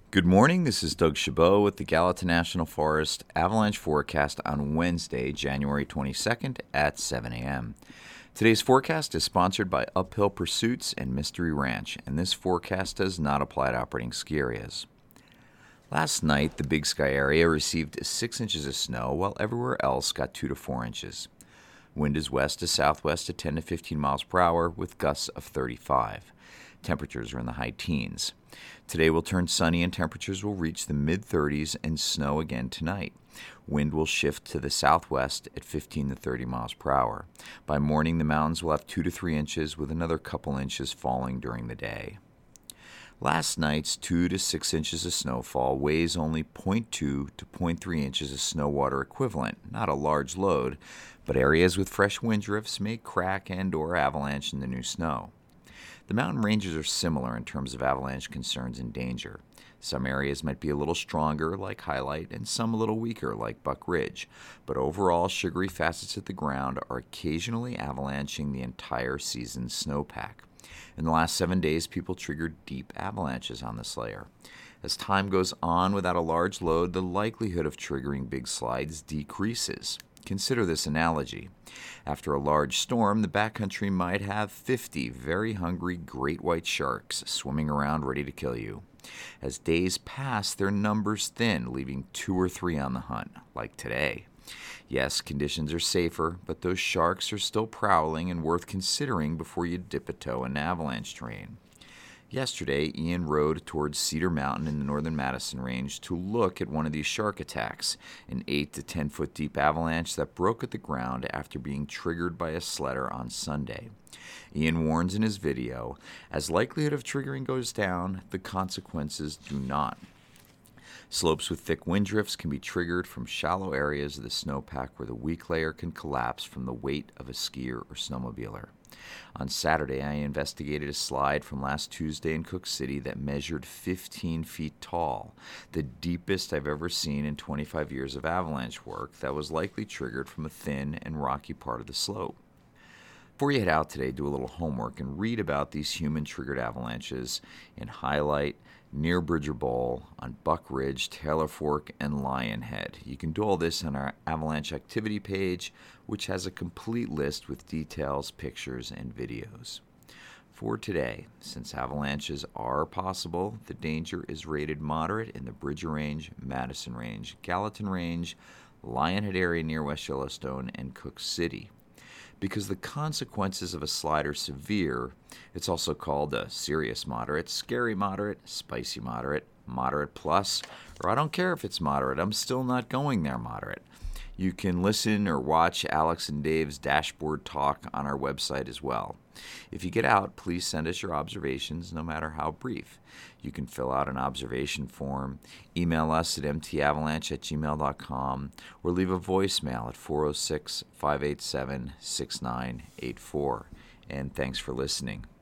Good morning. This is Doug Chabot with the Gallatin National Forest avalanche forecast on Wednesday, January 22nd at 7 a.m. Today's forecast is sponsored by Uphill Pursuits and Mystery Ranch, and this forecast does not apply to operating ski areas. Last night, the Big Sky area received 6 inches of snow, while everywhere else got 2 to 4 inches. Wind is west to southwest at 10 to 15 miles per hour with gusts of 35. Temperatures are in the high teens. Today will turn sunny and temperatures will reach the mid-30s and snow again tonight. Wind will shift to the southwest at 15 to 30 miles per hour. By morning, the mountains will have 2 to 3 inches with another couple inches falling during the day. Last night's 2 to 6 inches of snowfall weighs only 0.2 to 0.3 inches of snow water equivalent, not a large load, but areas with fresh wind drifts may crack and/or avalanche in the new snow. The mountain ranges are similar in terms of avalanche concerns and danger. Some areas might be a little stronger, like Highlight, and some a little weaker, like Buck Ridge, but overall, sugary facets of the ground are occasionally avalanching the entire season's snowpack. In the last 7 days, people triggered deep avalanches on this layer. As time goes on without a large load, the likelihood of triggering big slides decreases. Consider this analogy. After a large storm, the backcountry might have 50 very hungry great white sharks swimming around ready to kill you. As days pass, their numbers thin, leaving 2 or 3 on the hunt, like today. Yes, conditions are safer, but those sharks are still prowling and worth considering before you dip a toe in avalanche terrain. Yesterday, Ian rode towards Cedar Mountain in the northern Madison Range to look at one of these shark attacks, an 8 to 10 foot deep avalanche that broke at the ground after being triggered by a sledder on Sunday. Ian warns in his video, as likelihood of triggering goes down, the consequences do not. Slopes with thick wind drifts can be triggered from shallow areas of the snowpack where the weak layer can collapse from the weight of a skier or snowmobiler. On Saturday, I investigated a slide from last Tuesday in Cook City that measured 15 feet tall, the deepest I've ever seen in 25 years of avalanche work that was likely triggered from a thin and rocky part of the slope. Before you head out today, do a little homework and read about these human-triggered avalanches in Highlight, near Bridger Bowl, on Buck Ridge, Taylor Fork, and Lion Head. You can do all this on our avalanche activity page, which has a complete list with details, pictures, and videos. For today, since avalanches are possible, the danger is rated moderate in the Bridger Range, Madison Range, Gallatin Range, Lion Head area near West Yellowstone, and Cook City. Because the consequences of a slide are severe, it's also called a serious moderate, scary moderate, spicy moderate, moderate plus, or I don't care if it's moderate, I'm still not going there moderate. You can listen or watch Alex and Dave's dashboard talk on our website as well. If you get out, please send us your observations, no matter how brief. You can fill out an observation form, email us at mtavalanche@gmail.com, or leave a voicemail at 406-587-6984. And thanks for listening.